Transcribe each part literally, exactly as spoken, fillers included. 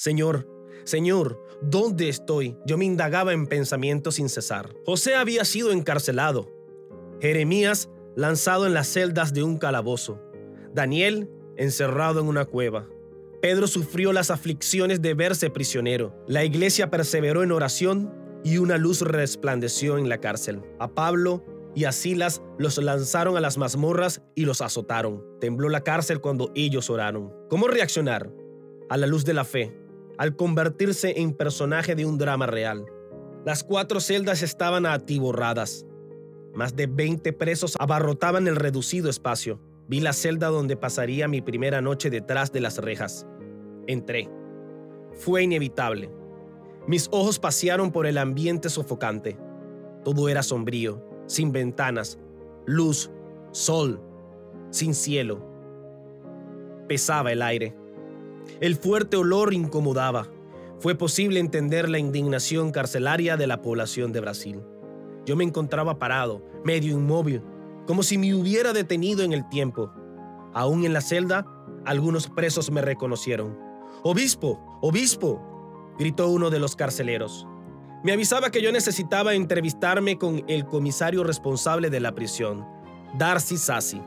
Señor, Señor, ¿dónde estoy? Yo me indagaba en pensamiento sin cesar. José había sido encarcelado. Jeremías lanzado en las celdas de un calabozo. Daniel encerrado en una cueva. Pedro sufrió las aflicciones de verse prisionero. La iglesia perseveró en oración y una luz resplandeció en la cárcel. A Pablo y a Silas los lanzaron a las mazmorras y los azotaron. Tembló la cárcel cuando ellos oraron. ¿Cómo reaccionar a la luz de la fe al convertirse en personaje de un drama real? Las cuatro celdas estaban atiborradas. Más de veinte presos abarrotaban el reducido espacio. Vi la celda donde pasaría mi primera noche detrás de las rejas. Entré. Fue inevitable. Mis ojos pasearon por el ambiente sofocante. Todo era sombrío, sin ventanas, luz, sol, sin cielo. Pesaba el aire. El fuerte olor incomodaba. Fue posible entender la indignación carcelaria de la población de Brasil. Yo me encontraba parado, medio inmóvil, como si me hubiera detenido en el tiempo. Aún en la celda, algunos presos me reconocieron. «¡Obispo! ¡Obispo!», gritó uno de los carceleros. Me avisaba que yo necesitaba entrevistarme con el comisario responsable de la prisión, Darcy Sassi.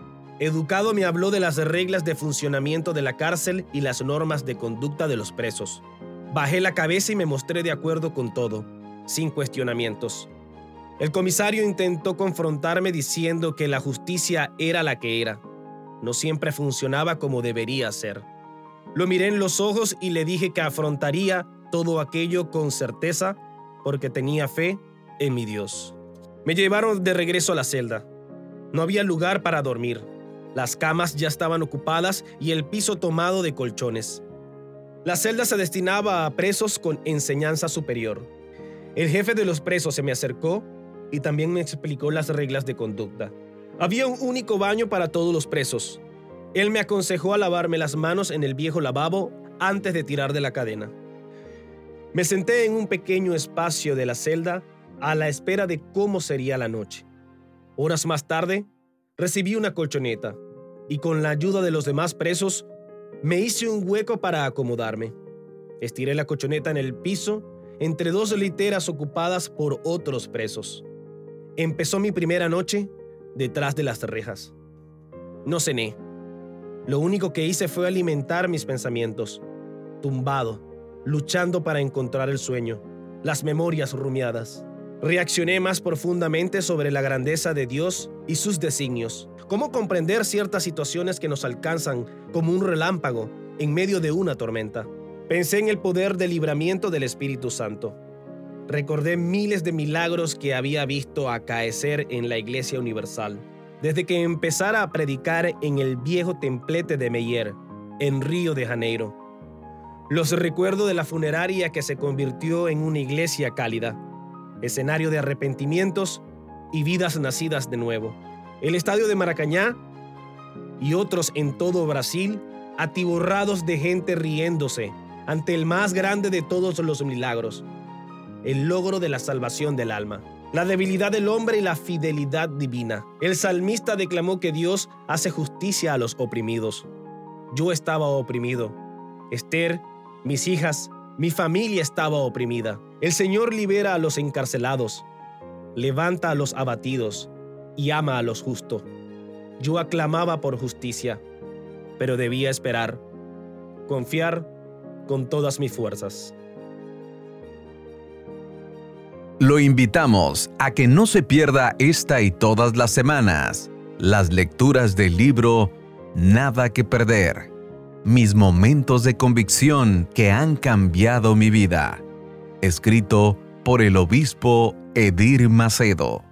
Educado me habló de las reglas de funcionamiento de la cárcel y las normas de conducta de los presos. Bajé la cabeza y me mostré de acuerdo con todo, sin cuestionamientos. El comisario intentó confrontarme diciendo que la justicia era la que era. No siempre funcionaba como debería ser. Lo miré en los ojos y le dije que afrontaría todo aquello con certeza porque tenía fe en mi Dios. Me llevaron de regreso a la celda. No había lugar para dormir. Las camas ya estaban ocupadas y el piso tomado de colchones. La celda se destinaba a presos con enseñanza superior. El jefe de los presos se me acercó y también me explicó las reglas de conducta. Había un único baño para todos los presos. Él me aconsejó a lavarme las manos en el viejo lavabo antes de tirar de la cadena. Me senté en un pequeño espacio de la celda a la espera de cómo sería la noche. Horas más tarde, recibí una colchoneta y con la ayuda de los demás presos, me hice un hueco para acomodarme. Estiré la colchoneta en el piso entre dos literas ocupadas por otros presos. Empezó mi primera noche detrás de las rejas. No cené. Lo único que hice fue alimentar mis pensamientos, tumbado, luchando para encontrar el sueño, las memorias rumiadas. Reaccioné más profundamente sobre la grandeza de Dios y sus designios. Cómo comprender ciertas situaciones que nos alcanzan como un relámpago en medio de una tormenta. Pensé en el poder de libramiento del Espíritu Santo. Recordé miles de milagros que había visto acaecer en la Iglesia Universal, desde que empezara a predicar en el viejo templete de Meyer, en Río de Janeiro. Los recuerdo de la funeraria que se convirtió en una iglesia cálida, escenario de arrepentimientos y vidas nacidas de nuevo. El estadio de Maracaná y otros en todo Brasil, atiborrados de gente riéndose ante el más grande de todos los milagros, el logro de la salvación del alma, la debilidad del hombre y la fidelidad divina. El salmista declamó que Dios hace justicia a los oprimidos. Yo estaba oprimido. Esther, mis hijas, mi familia estaba oprimida. El Señor libera a los encarcelados, levanta a los abatidos y ama a los justos. Yo aclamaba por justicia, pero debía esperar, confiar con todas mis fuerzas. Lo invitamos a que no se pierda esta y todas las semanas las lecturas del libro Nada que Perder, mis momentos de convicción que han cambiado mi vida, escrito por el obispo Edir Macedo.